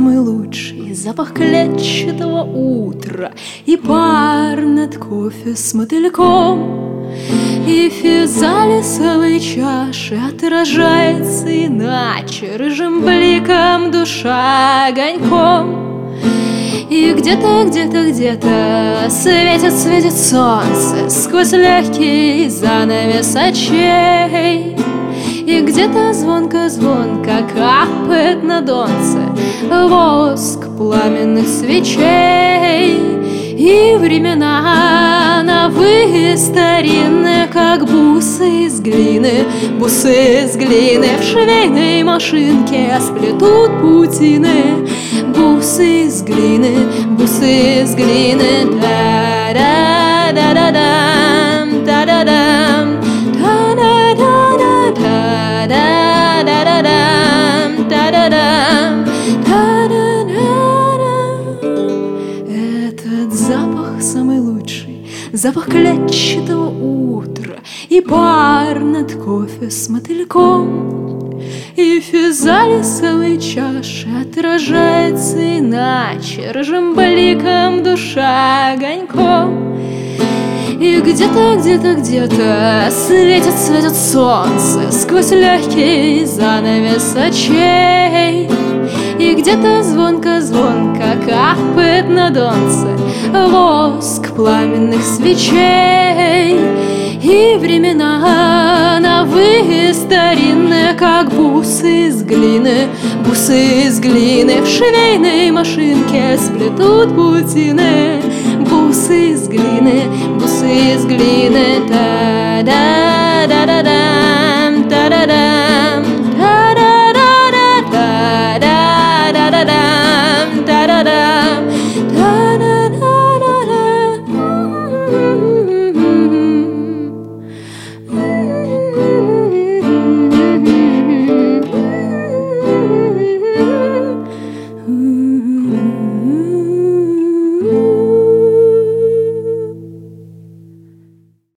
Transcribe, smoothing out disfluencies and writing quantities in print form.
самый лучший, запах клетчатого утра и пар над кофе с мотыльком. И физалисовой чаши отражается иначе рыжим бликом душа огоньком. И где-то, где-то, где-то светит солнце сквозь легкий занавес очей. И где-то звонко-звонко капает на донце воск пламенных свечей. И времена новые, старинные, как бусы из глины. Бусы из глины в швейной машинке сплетут паутины. Бусы из глины, бусы из глины. Та-да-да-да-дам, та-да-дам, та-да-да-да, та-да-да-да-дам, та-да-дам, та-да-да-да. Этот запах самый лучший, запах клетчатого утра и пар над кофе с мотыльком. И физалисовой чаши отражается иначе рыжим бликом душа огоньком. И где-то, где-то, где-то светит солнце сквозь легкий занавес очей. И где-то звонко-звонко капает на донце воск пламенных свечей. И времена новые, старинные, как бусы из глины. Бусы из глины в швейной машинке сплетут паутины. Бусы из глины, бусы из глины, та-да.